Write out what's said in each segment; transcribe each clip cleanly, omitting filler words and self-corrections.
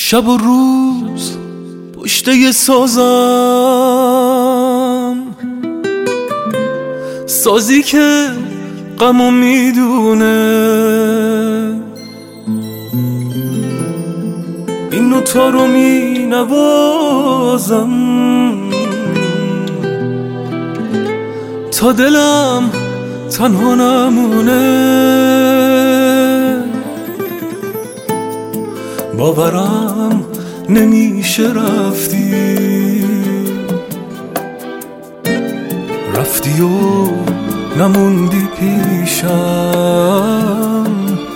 شب و روز پشته سازم، سازی که غمو میدونه. این نوتا رو می نوازم تا دلم تنها نمونه. باورم نمیشه رفتی و نموندی پیشم.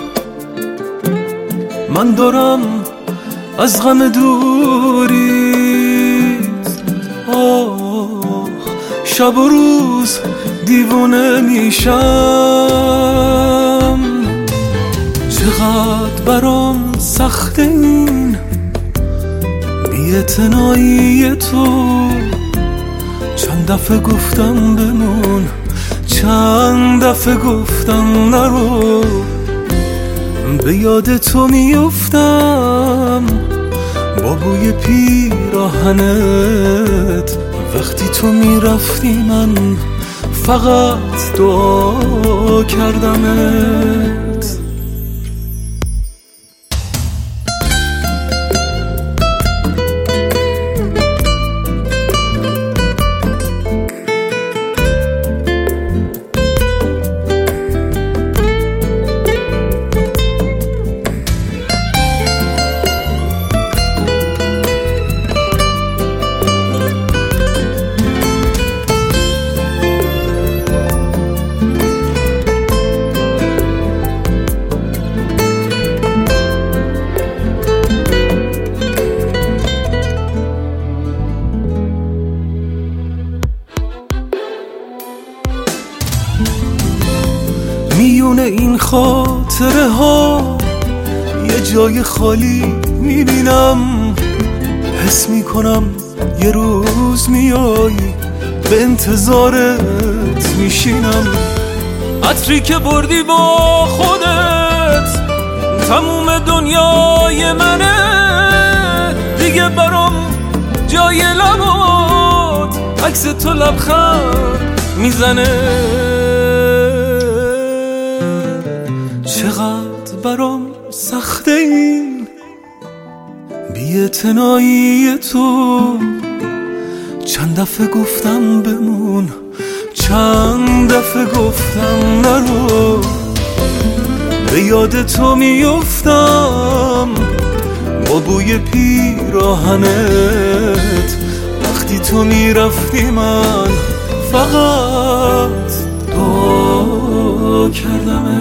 من دارم از غم دوریت شب و روز دیوونه میشم. چقدر برام سخته این بی‌اعتنایی تو. چند دفعه گفتم بمون، چند دفعه گفتم نرو. به یاد تو میافتم با بوی پیراهنت. وقتی تو میرفتی من فقط دعا کردمت. میونه این خاطره ها یه جای خالی میبینم. حس میکنم یه روز میای، به انتظارت میشینم. عطری که بردی با خودت تموم دنیای منه. دیگه برام جای لبات عکس تو لبخند میزنه. چقدر برام سخته این بی‌اعتنایی تو. چند دفعه گفتم بمون، چند دفعه گفتم نرو. به یاد تو میافتم با بوی پیراهنت. وقتی تو میرفتی من فقط دعا کردم.